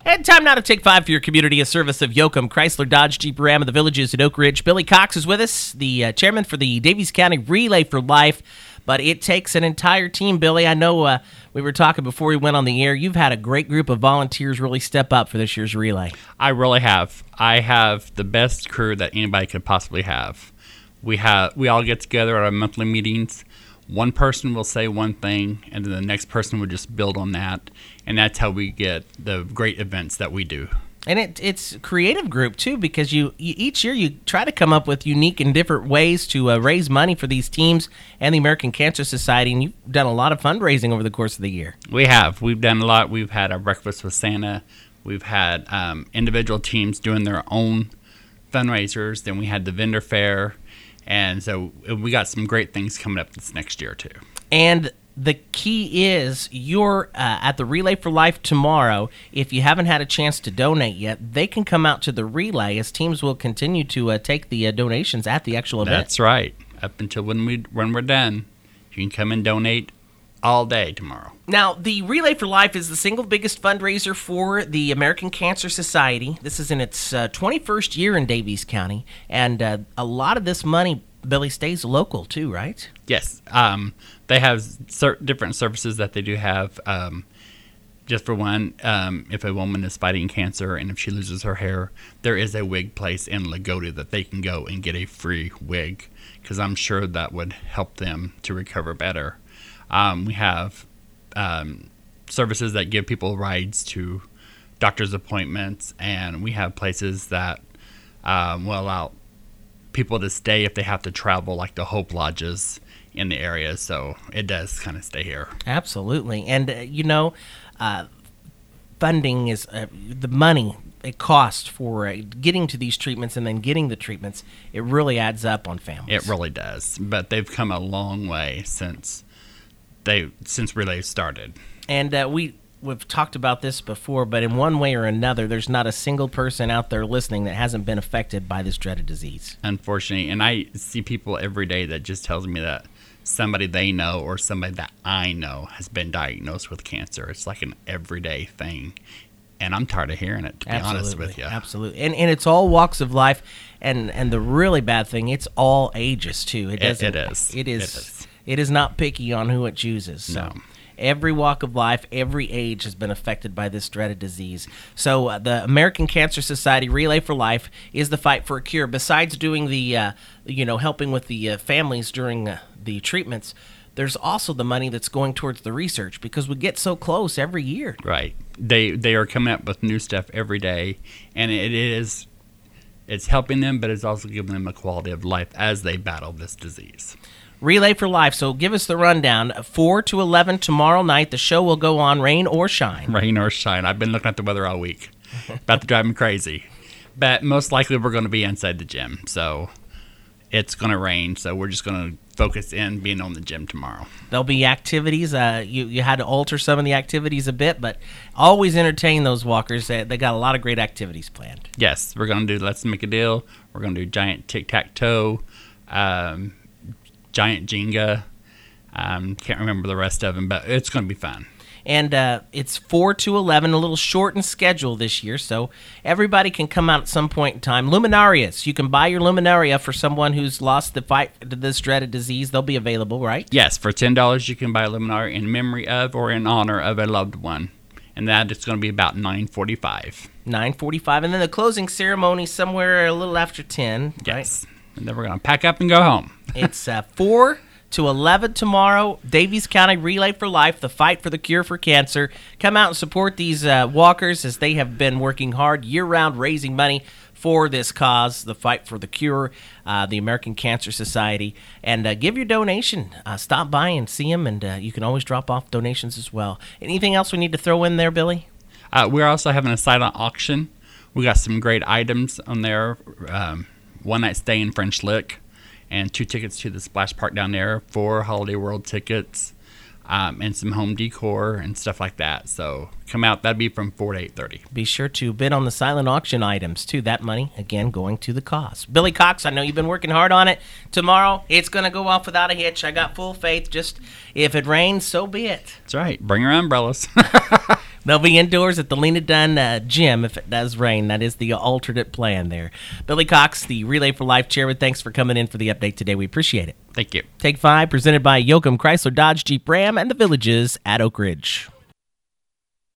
And time now to take 5 for your community, a service of Yoakum Chrysler Dodge Jeep Ram of the Villages at Oak Ridge. Billy Cox is with us, the chairman for the Daviess County Relay for Life. But it takes an entire team, Billy. I know we were talking before we went on the air. You've had a great group of volunteers really step up for this year's relay. I really have. I have the best crew that anybody could possibly have. We all get together at our monthly meetings. One person will say one thing, and then the next person will just build on that. And that's how we get the great events that we do. And it's a creative group, too, because you each year you try to come up with unique and different ways to raise money for these teams and the American Cancer Society, and you've done a lot of fundraising over the course of the year. We have. We've done a lot. We've had a breakfast with Santa. We've had individual teams doing their own fundraisers. Then we had the vendor fair. And so we got some great things coming up this next year, too. And the key is you're at the Relay for Life tomorrow. If you haven't had a chance to donate yet, they can come out to the relay as teams will continue to take the donations at the actual event. That's right. Up until when we're done, you can come and donate all day tomorrow. Now, the Relay for Life is the single biggest fundraiser for the American Cancer Society. This is in its 21st year in Daviess County, and a lot of this money, Billy, stays local too, right? Yes. They have different services that they do have. Just for one, if a woman is fighting cancer and if she loses her hair, there is a wig place in Lagodi that they can go and get a free wig, because I'm sure that would help them to recover better. We have services that give people rides to doctor's appointments, and we have places that will allow people to stay if they have to travel, like the Hope Lodges in the area. So it does kind of stay here. Absolutely. And, funding is the money it costs for getting to these treatments and then getting the treatments. It really adds up on families. It really does. But they've come a long way since Relay started. And we've talked about this before, but in one way or another, there's not a single person out there listening that hasn't been affected by this dreaded disease. Unfortunately, and I see people every day that just tells me that somebody they know or somebody that I know has been diagnosed with cancer. It's like an everyday thing, and I'm tired of hearing it, to be honest with you. Absolutely. And it's all walks of life, and the really bad thing, it's all ages, too. It is not picky on who it chooses. So. No. Every walk of life, every age has been affected by this dreaded disease. So the American Cancer Society Relay for Life is the fight for a cure. Besides doing the, helping with the families during the treatments, there's also the money that's going towards the research, because we get so close every year. Right. They are coming up with new stuff every day, and it's helping them, but it's also giving them a quality of life as they battle this disease. Relay for Life. So give us the rundown. 4 to 11 tomorrow night. The show will go on, rain or shine. Rain or shine. I've been looking at the weather all week. About to drive me crazy. But most likely we're going to be inside the gym. So it's going to rain. So we're just going to focus in being on the gym tomorrow. There'll be activities. You had to alter some of the activities a bit, but always entertain those walkers. They got a lot of great activities planned. Yes. We're going to do Let's Make a Deal. We're going to do giant tic-tac-toe. Giant Jenga. Can't remember the rest of them, but it's going to be fun. And it's 4 to 11, a little shortened schedule this year, so everybody can come out at some point in time. Luminarias. You can buy your Luminaria for someone who's lost the fight to this dreaded disease. They'll be available, right? Yes. For $10, you can buy a Luminaria in memory of or in honor of a loved one. And that is going to be about 9:45. 9:45. And then the closing ceremony somewhere a little after 10, yes. Right? And then we're going to pack up and go home. It's 4 to 11 tomorrow. Daviess County Relay for Life, the fight for the cure for cancer. Come out and support these walkers, as they have been working hard year-round raising money for this cause, the fight for the cure, the American Cancer Society. And give your donation. Stop by and see them, and you can always drop off donations as well. Anything else we need to throw in there, Billy? We're also having a silent auction. We got some great items on there. One-night stay in French Lick, and 2 tickets to the Splash Park down there, 4 Holiday World tickets, and some home decor and stuff like that. So come out. That'd be from 4 to 8:30. Be sure to bid on the silent auction items, too. That money, again, going to the cause. Billy Cox, I know you've been working hard on it. Tomorrow, it's going to go off without a hitch. I got full faith. Just if it rains, so be it. That's right. Bring your umbrellas. They'll be indoors at the Lena Dunn gym if it does rain. That is the alternate plan there. Billy Cox, the Relay for Life chairman, thanks for coming in for the update today. We appreciate it. Thank you. Take 5, presented by Yoakum Chrysler Dodge Jeep Ram and the Villages at Oak Ridge.